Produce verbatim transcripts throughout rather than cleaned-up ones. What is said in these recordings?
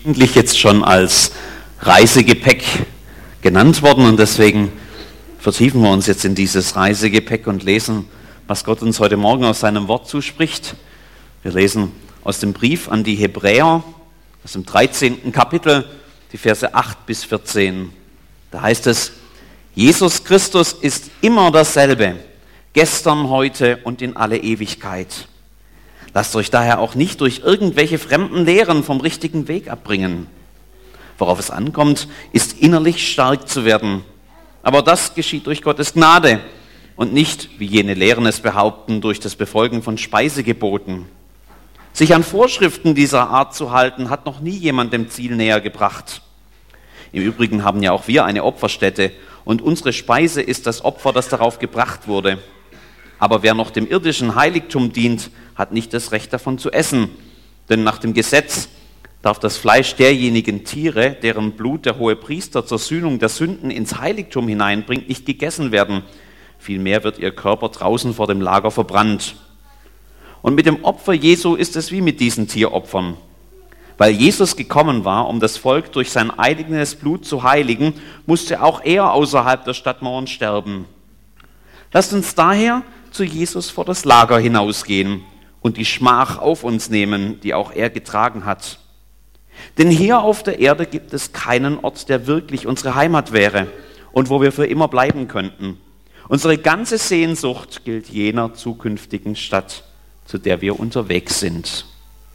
verschiedentlich jetzt schon als Reisegepäck genannt worden und deswegen vertiefen wir uns jetzt in dieses Reisegepäck und lesen, was Gott uns heute Morgen aus seinem Wort zuspricht. Wir lesen aus dem Brief an die Hebräer, aus dem dreizehnten Kapitel, die Verse acht bis vierzehn. Da heißt es: Jesus Christus ist immer dasselbe, gestern, heute und in alle Ewigkeit. Lasst euch daher auch nicht durch irgendwelche fremden Lehren vom richtigen Weg abbringen. Worauf es ankommt, ist innerlich stark zu werden. Aber das geschieht durch Gottes Gnade und nicht, wie jene Lehren es behaupten, durch das Befolgen von Speisegeboten. Sich an Vorschriften dieser Art zu halten, hat noch nie jemand dem Ziel näher gebracht. Im Übrigen haben ja auch wir eine Opferstätte und unsere Speise ist das Opfer, das darauf gebracht wurde. Aber wer noch dem irdischen Heiligtum dient, hat nicht das Recht davon zu essen. Denn nach dem Gesetz darf das Fleisch derjenigen Tiere, deren Blut der Hohepriester zur Sühnung der Sünden ins Heiligtum hineinbringt, nicht gegessen werden. Vielmehr wird ihr Körper draußen vor dem Lager verbrannt. Und mit dem Opfer Jesu ist es wie mit diesen Tieropfern. Weil Jesus gekommen war, um das Volk durch sein eigenes Blut zu heiligen, musste auch er außerhalb der Stadtmauern sterben. Lasst uns daher zu Jesus vor das Lager hinausgehen und die Schmach auf uns nehmen, die auch er getragen hat. Denn hier auf der Erde gibt es keinen Ort, der wirklich unsere Heimat wäre und wo wir für immer bleiben könnten. Unsere ganze Sehnsucht gilt jener zukünftigen Stadt, zu der wir unterwegs sind.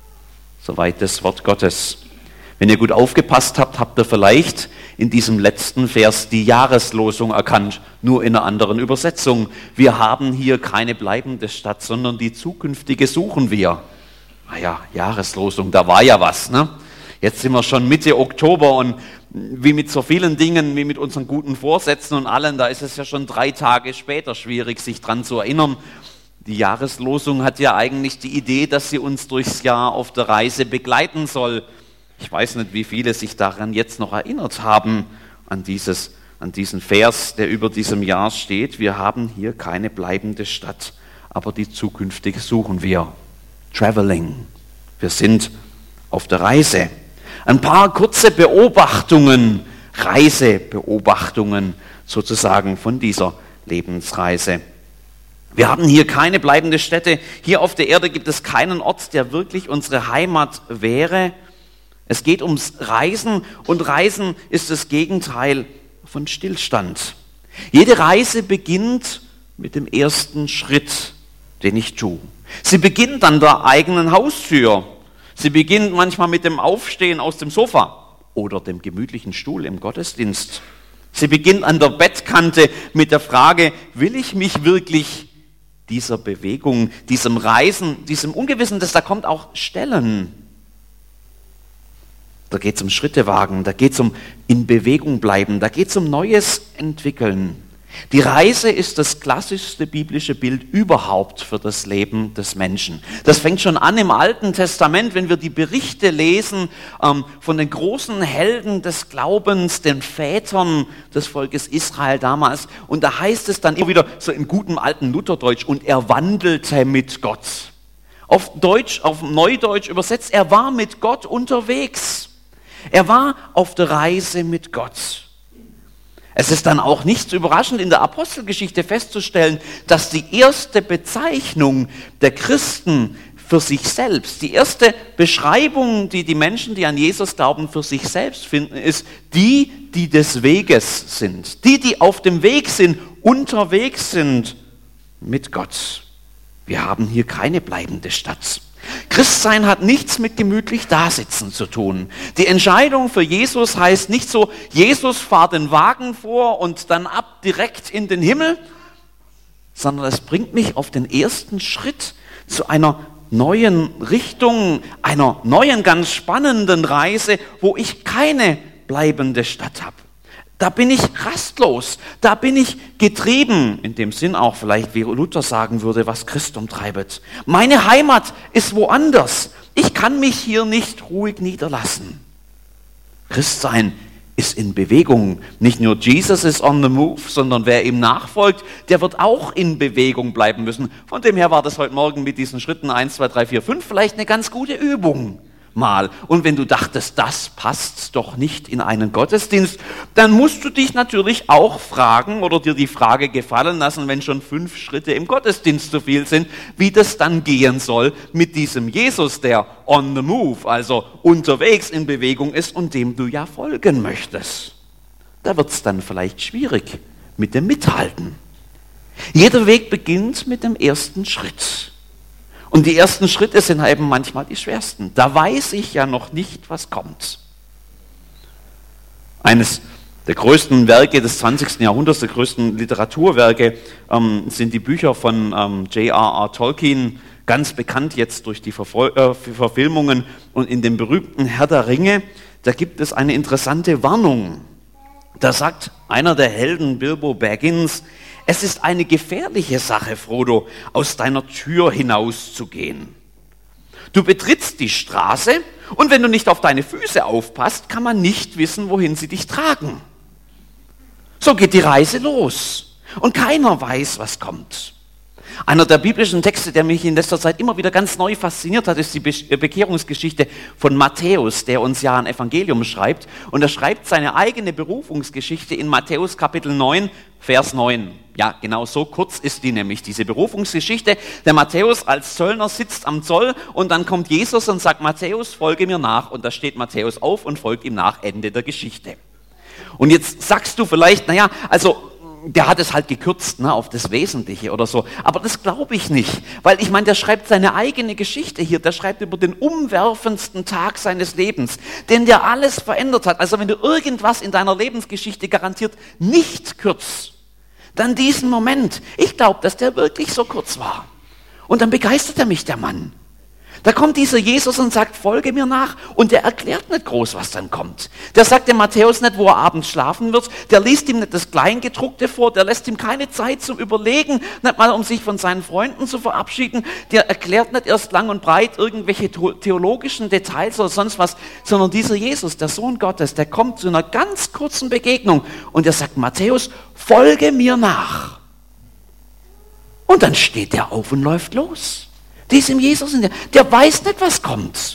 Soweit das Wort Gottes. Wenn ihr gut aufgepasst habt, habt ihr vielleicht in diesem letzten Vers die Jahreslosung erkannt, nur in einer anderen Übersetzung. Wir haben hier keine bleibende Stadt, sondern die zukünftige suchen wir. Naja, Jahreslosung, da war ja was, ne? Jetzt sind wir schon Mitte Oktober und wie mit so vielen Dingen, wie mit unseren guten Vorsätzen und allen, da ist es ja schon drei Tage später schwierig, sich dran zu erinnern. Die Jahreslosung hat ja eigentlich die Idee, dass sie uns durchs Jahr auf der Reise begleiten soll. Ich weiß nicht, wie viele sich daran jetzt noch erinnert haben, an, dieses, an diesen Vers, der über diesem Jahr steht. Wir haben hier keine bleibende Stadt, aber die zukünftige suchen wir. Traveling. Wir sind auf der Reise. Ein paar kurze Beobachtungen, Reisebeobachtungen sozusagen von dieser Lebensreise. Wir haben hier keine bleibende Stätte. Hier auf der Erde gibt es keinen Ort, der wirklich unsere Heimat wäre. Es geht ums Reisen und Reisen ist das Gegenteil von Stillstand. Jede Reise beginnt mit dem ersten Schritt, den ich tue. Sie beginnt an der eigenen Haustür. Sie beginnt manchmal mit dem Aufstehen aus dem Sofa oder dem gemütlichen Stuhl im Gottesdienst. Sie beginnt an der Bettkante mit der Frage, will ich mich wirklich dieser Bewegung, diesem Reisen, diesem Ungewissen, das da kommt, auch stellen? Da geht es um Schritte wagen, da geht es um in Bewegung bleiben, da geht es um Neues entwickeln. Die Reise ist das klassischste biblische Bild überhaupt für das Leben des Menschen. Das fängt schon an im Alten Testament, wenn wir die Berichte lesen ähm, von den großen Helden des Glaubens, den Vätern des Volkes Israel damals. Und da heißt es dann immer wieder so in gutem alten Lutherdeutsch, und er wandelte mit Gott. Auf Deutsch, auf Neudeutsch übersetzt, er war mit Gott unterwegs. Er war auf der Reise mit Gott. Es ist dann auch nicht so überraschend in der Apostelgeschichte festzustellen, dass die erste Bezeichnung der Christen für sich selbst, die erste Beschreibung, die die Menschen, die an Jesus glauben, für sich selbst finden, ist die, die des Weges sind. Die, die auf dem Weg sind, unterwegs sind mit Gott. Wir haben hier keine bleibende Stadt. Christsein hat nichts mit gemütlich Dasitzen zu tun. Die Entscheidung für Jesus heißt nicht so, Jesus fahrt den Wagen vor und dann ab direkt in den Himmel, sondern es bringt mich auf den ersten Schritt zu einer neuen Richtung, einer neuen, ganz spannenden Reise, wo ich keine bleibende Stadt habe. Da bin ich rastlos, da bin ich getrieben, in dem Sinn auch vielleicht, wie Luther sagen würde, was Christ umtreibet. Meine Heimat ist woanders. Ich kann mich hier nicht ruhig niederlassen. Christsein ist in Bewegung. Nicht nur Jesus ist on the move, sondern wer ihm nachfolgt, der wird auch in Bewegung bleiben müssen. Von dem her war das heute Morgen mit diesen Schritten eins, zwei, drei, vier, fünf vielleicht eine ganz gute Übung. Mal. Und wenn du dachtest, das passt doch nicht in einen Gottesdienst, dann musst du dich natürlich auch fragen oder dir die Frage gefallen lassen, wenn schon fünf Schritte im Gottesdienst zu viel sind, wie das dann gehen soll mit diesem Jesus, der on the move, also unterwegs in Bewegung ist und dem du ja folgen möchtest. Da wird es dann vielleicht schwierig mit dem Mithalten. Jeder Weg beginnt mit dem ersten Schritt. Und die ersten Schritte sind eben manchmal die schwersten. Da weiß ich ja noch nicht, was kommt. Eines der größten Werke des zwanzigsten Jahrhunderts, der größten Literaturwerke, ähm, sind die Bücher von ähm, J R R Tolkien, ganz bekannt jetzt durch die Verfol- äh, Verfilmungen. Und in dem berühmten Herr der Ringe, da gibt es eine interessante Warnung. Da sagt einer der Helden, Bilbo Baggins, es ist eine gefährliche Sache, Frodo, aus deiner Tür hinauszugehen. Du betrittst die Straße und wenn du nicht auf deine Füße aufpasst, kann man nicht wissen, wohin sie dich tragen. So geht die Reise los und keiner weiß, was kommt. Einer der biblischen Texte, der mich in letzter Zeit immer wieder ganz neu fasziniert hat, ist die Be- Bekehrungsgeschichte von Matthäus, der uns ja ein Evangelium schreibt. Und er schreibt seine eigene Berufungsgeschichte in Matthäus Kapitel neun, Vers neun. Ja, genau so kurz ist die nämlich, diese Berufungsgeschichte. Der Matthäus als Zöllner sitzt am Zoll und dann kommt Jesus und sagt, Matthäus, folge mir nach. Und da steht Matthäus auf und folgt ihm nach, Ende der Geschichte. Und jetzt sagst du vielleicht, naja, also der hat es halt gekürzt, ne, auf das Wesentliche oder so. Aber das glaube ich nicht, weil ich meine, der schreibt seine eigene Geschichte hier. Der schreibt über den umwerfendsten Tag seines Lebens, den der alles verändert hat. Also wenn du irgendwas in deiner Lebensgeschichte garantiert nicht kürzt, dann diesen Moment. Ich glaube, dass der wirklich so kurz war. Und dann begeistert er mich, der Mann. Da kommt dieser Jesus und sagt, folge mir nach. Und der erklärt nicht groß, was dann kommt. Der sagt dem Matthäus nicht, wo er abends schlafen wird. Der liest ihm nicht das Kleingedruckte vor. Der lässt ihm keine Zeit zum Überlegen, nicht mal um sich von seinen Freunden zu verabschieden. Der erklärt nicht erst lang und breit irgendwelche theologischen Details oder sonst was, sondern dieser Jesus, der Sohn Gottes, der kommt zu einer ganz kurzen Begegnung. Und er sagt, Matthäus, folge mir nach. Und dann steht er auf und läuft los. Diesem Jesus, der, der weiß nicht, was kommt.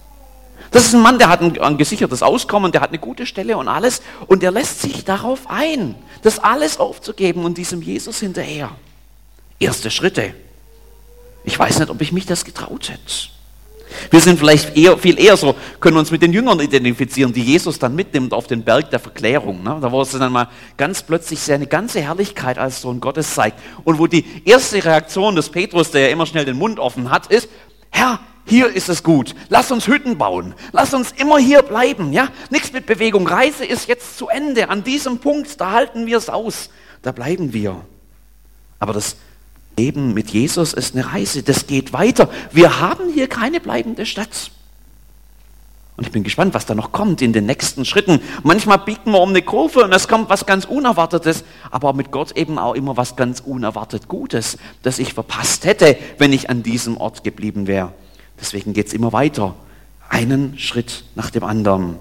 Das ist ein Mann, der hat ein, ein gesichertes Auskommen, der hat eine gute Stelle und alles. Und der lässt sich darauf ein, das alles aufzugeben und diesem Jesus hinterher. Erste Schritte. Ich weiß nicht, ob ich mich das getraut hätte. Wir sind vielleicht eher, viel eher so, können uns mit den Jüngern identifizieren, die Jesus dann mitnimmt auf den Berg der Verklärung. Ne? Da wo es dann mal ganz plötzlich seine ganze Herrlichkeit als Sohn Gottes zeigt. Und wo die erste Reaktion des Petrus, der ja immer schnell den Mund offen hat, ist, Herr, hier ist es gut, lass uns Hütten bauen, lass uns immer hier bleiben. Ja? Nichts mit Bewegung, Reise ist jetzt zu Ende, an diesem Punkt, da halten wir es aus, da bleiben wir. Aber das Leben mit Jesus ist eine Reise, das geht weiter. Wir haben hier keine bleibende Stadt. Und ich bin gespannt, was da noch kommt in den nächsten Schritten. Manchmal biegen wir um eine Kurve und es kommt was ganz Unerwartetes, aber mit Gott eben auch immer was ganz unerwartet Gutes, das ich verpasst hätte, wenn ich an diesem Ort geblieben wäre. Deswegen geht es immer weiter, einen Schritt nach dem anderen.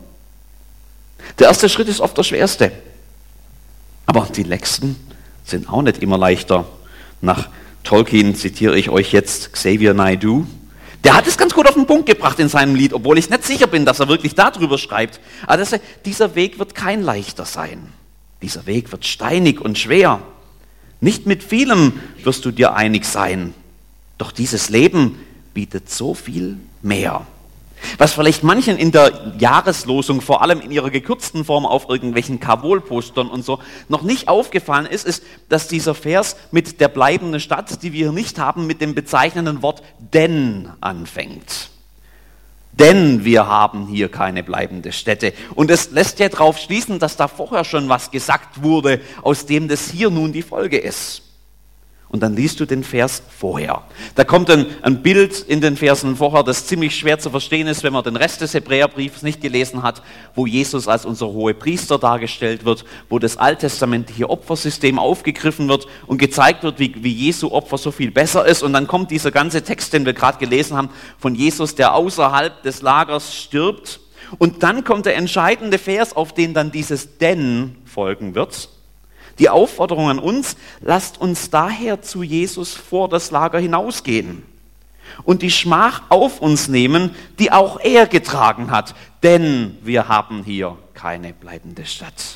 Der erste Schritt ist oft der schwerste, aber die nächsten sind auch nicht immer leichter. Nach Tolkien zitiere ich euch jetzt Xavier Naidoo. Der hat es ganz gut auf den Punkt gebracht in seinem Lied, obwohl ich nicht sicher bin, dass er wirklich darüber schreibt. Aber das, dieser Weg wird kein leichter sein. Dieser Weg wird steinig und schwer. Nicht mit vielem wirst du dir einig sein. Doch dieses Leben bietet so viel mehr. Was vielleicht manchen in der Jahreslosung, vor allem in ihrer gekürzten Form auf irgendwelchen Kabul-Postern und so, noch nicht aufgefallen ist, ist, dass dieser Vers mit der bleibenden Stadt, die wir hier nicht haben, mit dem bezeichnenden Wort denn anfängt. Denn wir haben hier keine bleibende Stätte. Und es lässt ja darauf schließen, dass da vorher schon was gesagt wurde, aus dem das hier nun die Folge ist. Und dann liest du den Vers vorher. Da kommt ein, ein Bild in den Versen vorher, das ziemlich schwer zu verstehen ist, wenn man den Rest des Hebräerbriefs nicht gelesen hat, wo Jesus als unser Hohepriester dargestellt wird, wo das alttestamentliche Opfersystem aufgegriffen wird und gezeigt wird, wie, wie Jesu Opfer so viel besser ist. Und dann kommt dieser ganze Text, den wir gerade gelesen haben, von Jesus, der außerhalb des Lagers stirbt. Und dann kommt der entscheidende Vers, auf den dann dieses Denn folgen wird. Die Aufforderung an uns, lasst uns daher zu Jesus vor das Lager hinausgehen. und die Schmach auf uns nehmen, die auch er getragen hat, denn wir haben hier keine bleibende Stadt.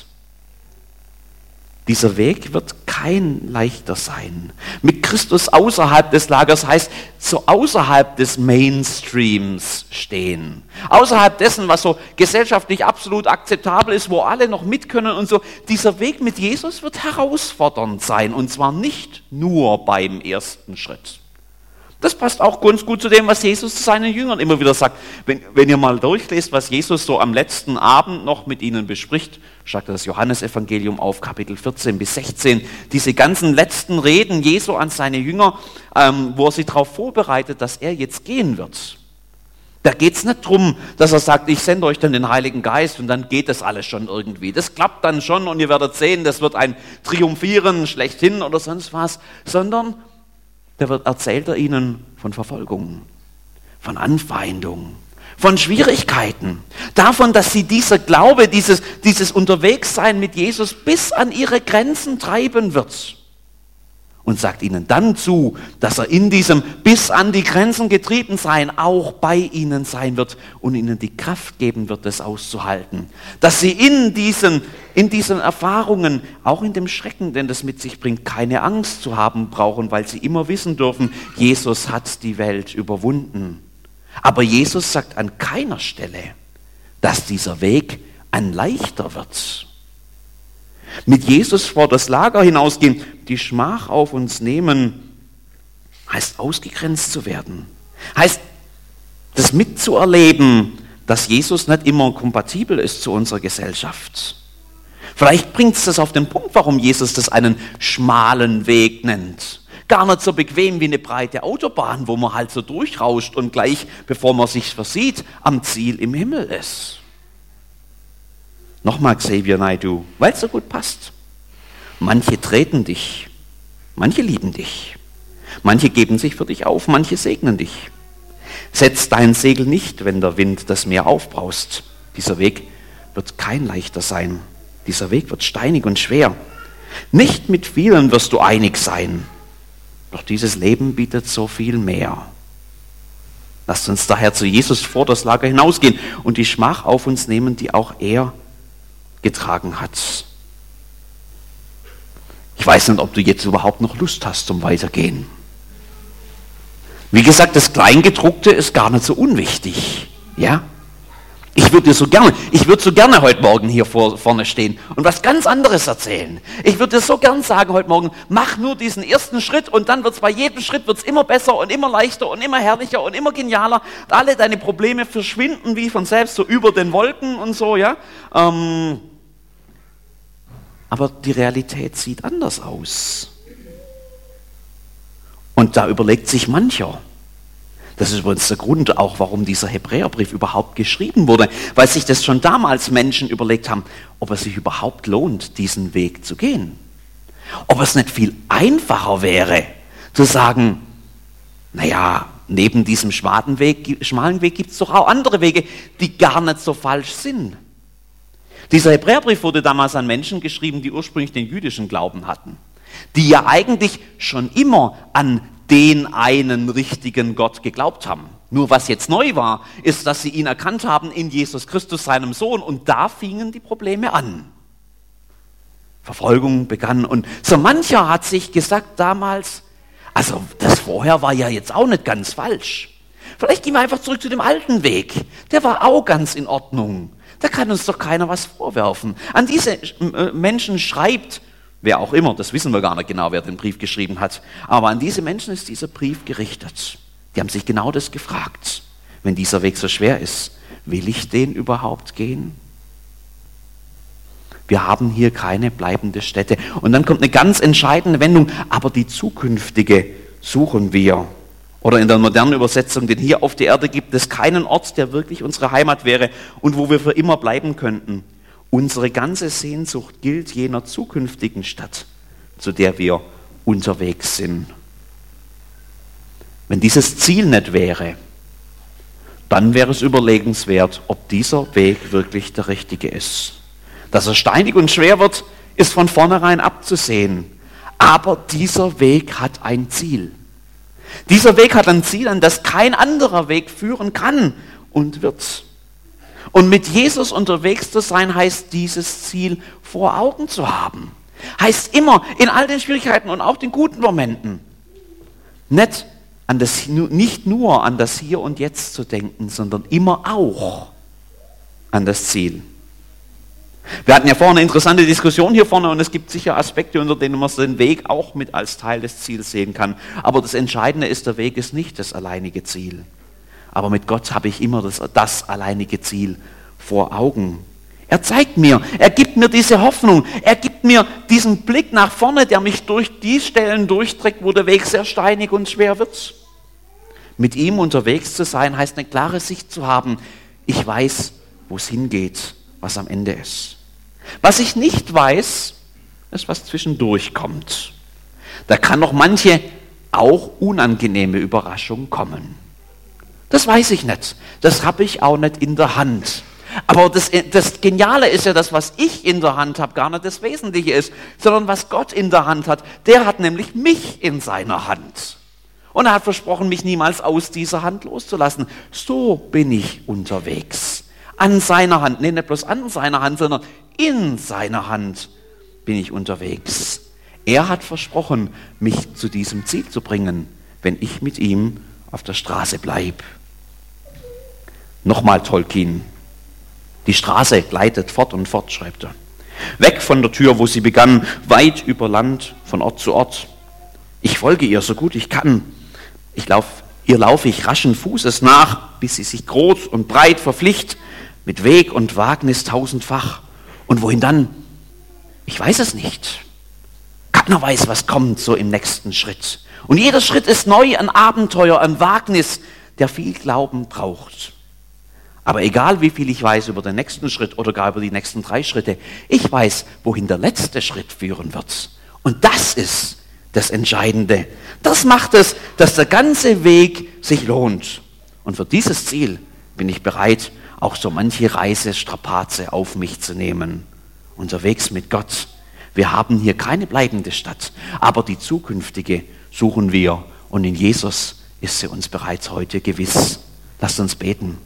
Dieser Weg wird kein leichter sein. Mit Christus außerhalb des Lagers heißt so außerhalb des Mainstreams stehen. Außerhalb dessen, was so gesellschaftlich absolut akzeptabel ist, wo alle noch mit können und so. Dieser Weg mit Jesus wird herausfordernd sein und zwar nicht nur beim ersten Schritt. Das passt auch ganz gut zu dem, was Jesus zu seinen Jüngern immer wieder sagt. Wenn, wenn ihr mal durchlest, was Jesus so am letzten Abend noch mit ihnen bespricht, schreibt das Johannesevangelium auf, Kapitel vierzehn bis sechzehn, diese ganzen letzten Reden Jesu an seine Jünger, ähm, wo er sie darauf vorbereitet, dass er jetzt gehen wird. Da geht es nicht darum, dass er sagt, ich sende euch dann den Heiligen Geist und dann geht das alles schon irgendwie. Das klappt dann schon und ihr werdet sehen, das wird ein Triumphieren schlechthin oder sonst was, sondern da wird, erzählt er ihnen von Verfolgung, von Anfeindung, von Schwierigkeiten, davon, dass sie dieser Glaube, dieses, dieses Unterwegssein mit Jesus bis an ihre Grenzen treiben wird. Und sagt ihnen dann zu, dass er in diesem bis an die Grenzen getrieben sein auch bei ihnen sein wird und ihnen die Kraft geben wird, das auszuhalten. Dass sie in diesen, in diesen Erfahrungen, auch in dem Schrecken, den das mit sich bringt, keine Angst zu haben brauchen, weil sie immer wissen dürfen, Jesus hat die Welt überwunden. Aber Jesus sagt an keiner Stelle, dass dieser Weg ein leichter wird. Mit Jesus vor das Lager hinausgehen, die Schmach auf uns nehmen, heißt ausgegrenzt zu werden. Heißt, das mitzuerleben, dass Jesus nicht immer kompatibel ist zu unserer Gesellschaft. Vielleicht bringt es das auf den Punkt, warum Jesus das einen schmalen Weg nennt. Gar nicht so bequem wie eine breite Autobahn, wo man halt so durchrauscht und gleich, bevor man sich versieht, am Ziel im Himmel ist. Nochmal Xavier Naidoo, weil es so gut passt. Manche treten dich, manche lieben dich, manche geben sich für dich auf, manche segnen dich. Setz dein Segel nicht, wenn der Wind das Meer aufbraust. Dieser Weg wird kein leichter sein. Dieser Weg wird steinig und schwer. Nicht mit vielen wirst du einig sein, doch dieses Leben bietet so viel mehr. Lasst uns daher zu Jesus vor das Lager hinausgehen und die Schmach auf uns nehmen, die auch er getragen hat. Ich weiß nicht, ob du jetzt überhaupt noch Lust hast zum Weitergehen. Wie gesagt, das Kleingedruckte ist gar nicht so unwichtig. Ja? Ich würde so gerne, ich würde so gerne heute Morgen hier vor, vorne stehen und was ganz anderes erzählen. Ich würde dir so gern sagen heute Morgen, mach nur diesen ersten Schritt und dann wird es bei jedem Schritt wird's immer besser und immer leichter und immer herrlicher und immer genialer. Alle deine Probleme verschwinden wie von selbst, so über den Wolken und so, ja. Ähm, aber die Realität sieht anders aus. Und da überlegt sich mancher. Das ist übrigens der Grund auch, warum dieser Hebräerbrief überhaupt geschrieben wurde, weil sich das schon damals Menschen überlegt haben, ob es sich überhaupt lohnt, diesen Weg zu gehen. Ob es nicht viel einfacher wäre, zu sagen, naja, neben diesem schmalen Weg, schmalen Weg gibt es doch auch andere Wege, die gar nicht so falsch sind. Dieser Hebräerbrief wurde damals an Menschen geschrieben, die ursprünglich den jüdischen Glauben hatten, die ja eigentlich schon immer an den einen richtigen Gott geglaubt haben. Nur was jetzt neu war, ist, dass sie ihn erkannt haben in Jesus Christus, seinem Sohn, und da fingen die Probleme an. Verfolgung begann und so mancher hat sich gesagt damals, also das vorher war ja jetzt auch nicht ganz falsch. Vielleicht gehen wir einfach zurück zu dem alten Weg. Der war auch ganz in Ordnung. Da kann uns doch keiner was vorwerfen. An diese Menschen schreibt wer auch immer, das wissen wir gar nicht genau, wer den Brief geschrieben hat. Aber an diese Menschen ist dieser Brief gerichtet. Die haben sich genau das gefragt. Wenn dieser Weg so schwer ist, will ich den überhaupt gehen? Wir haben hier keine bleibende Stätte. Und dann kommt eine ganz entscheidende Wendung. Aber die zukünftige suchen wir. Oder in der modernen Übersetzung, denn hier auf der Erde gibt es keinen Ort, der wirklich unsere Heimat wäre und wo wir für immer bleiben könnten. Unsere ganze Sehnsucht gilt jener zukünftigen Stadt, zu der wir unterwegs sind. Wenn dieses Ziel nicht wäre, dann wäre es überlegenswert, ob dieser Weg wirklich der richtige ist. Dass er steinig und schwer wird, ist von vornherein abzusehen. Aber dieser Weg hat ein Ziel. Dieser Weg hat ein Ziel, an das kein anderer Weg führen kann und wird. Und mit Jesus unterwegs zu sein, heißt dieses Ziel vor Augen zu haben. Heißt immer, in all den Schwierigkeiten und auch den guten Momenten, nicht, an das, nicht nur an das Hier und Jetzt zu denken, sondern immer auch an das Ziel. Wir hatten ja vorhin eine interessante Diskussion hier vorne und es gibt sicher Aspekte, unter denen man den Weg auch mit als Teil des Ziels sehen kann. Aber das Entscheidende ist, der Weg ist nicht das alleinige Ziel. Aber mit Gott habe ich immer das, das alleinige Ziel vor Augen. Er zeigt mir, er gibt mir diese Hoffnung, er gibt mir diesen Blick nach vorne, der mich durch die Stellen durchträgt, wo der Weg sehr steinig und schwer wird. Mit ihm unterwegs zu sein, heißt eine klare Sicht zu haben. Ich weiß, wo es hingeht, was am Ende ist. Was ich nicht weiß, ist, was zwischendurch kommt. Da kann noch manche auch unangenehme Überraschung kommen. Das weiß ich nicht. Das habe ich auch nicht in der Hand. Aber das, das Geniale ist ja, das, was ich in der Hand habe, gar nicht das Wesentliche ist, sondern was Gott in der Hand hat. Der hat nämlich mich in seiner Hand. Und er hat versprochen, mich niemals aus dieser Hand loszulassen. So bin ich unterwegs. An seiner Hand, nee, nicht bloß an seiner Hand, sondern in seiner Hand bin ich unterwegs. Er hat versprochen, mich zu diesem Ziel zu bringen, wenn ich mit ihm auf der Straße bleibe. Nochmal Tolkien. Die Straße gleitet fort und fort, schreibt er. Weg von der Tür, wo sie begann, weit über Land, von Ort zu Ort. Ich folge ihr so gut ich kann. Ich lauf, ihr laufe ich raschen Fußes nach, bis sie sich groß und breit verpflicht, mit Weg und Wagnis tausendfach. Und wohin dann? Ich weiß es nicht. Keiner weiß, was kommt so im nächsten Schritt. Und jeder Schritt ist neu, ein Abenteuer, ein Wagnis, der viel Glauben braucht. Aber egal, wie viel ich weiß über den nächsten Schritt oder gar über die nächsten drei Schritte, ich weiß, wohin der letzte Schritt führen wird. Und das ist das Entscheidende. Das macht es, dass der ganze Weg sich lohnt. Und für dieses Ziel bin ich bereit, auch so manche Reisestrapaze auf mich zu nehmen. Unterwegs mit Gott. Wir haben hier keine bleibende Stadt, aber die zukünftige suchen wir. Und in Jesus ist sie uns bereits heute gewiss. Lasst uns beten.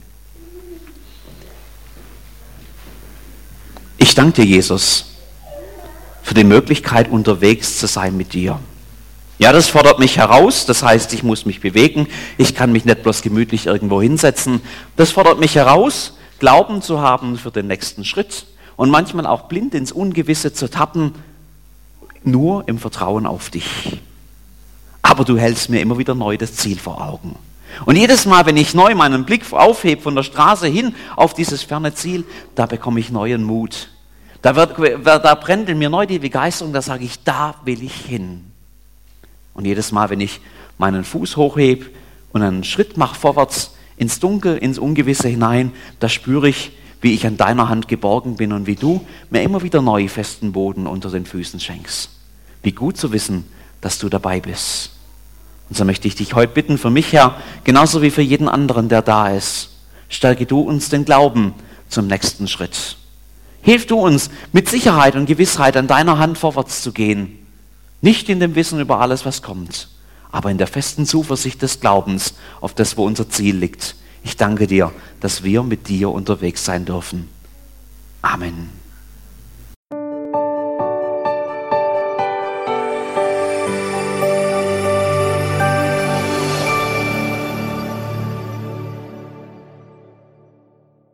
Ich danke dir, Jesus, für die Möglichkeit, unterwegs zu sein mit dir. Ja, das fordert mich heraus, das heißt, ich muss mich bewegen, ich kann mich nicht bloß gemütlich irgendwo hinsetzen. Das fordert mich heraus, Glauben zu haben für den nächsten Schritt und manchmal auch blind ins Ungewisse zu tappen, nur im Vertrauen auf dich. Aber du hältst mir immer wieder neu das Ziel vor Augen. Und jedes Mal, wenn ich neu meinen Blick aufhebe von der Straße hin auf dieses ferne Ziel, da bekomme ich neuen Mut. Da, wird, da brennt in mir neu die Begeisterung, da sage ich, da will ich hin. Und jedes Mal, wenn ich meinen Fuß hochhebe und einen Schritt mache vorwärts ins Dunkel, ins Ungewisse hinein, da spüre ich, wie ich an deiner Hand geborgen bin und wie du mir immer wieder neu festen Boden unter den Füßen schenkst. Wie gut zu wissen, dass du dabei bist. Und so möchte ich dich heute bitten, für mich, Herr, genauso wie für jeden anderen, der da ist, stärke du uns den Glauben zum nächsten Schritt. Hilf du uns, mit Sicherheit und Gewissheit an deiner Hand vorwärts zu gehen. Nicht in dem Wissen über alles, was kommt, aber in der festen Zuversicht des Glaubens auf das, wo unser Ziel liegt. Ich danke dir, dass wir mit dir unterwegs sein dürfen. Amen.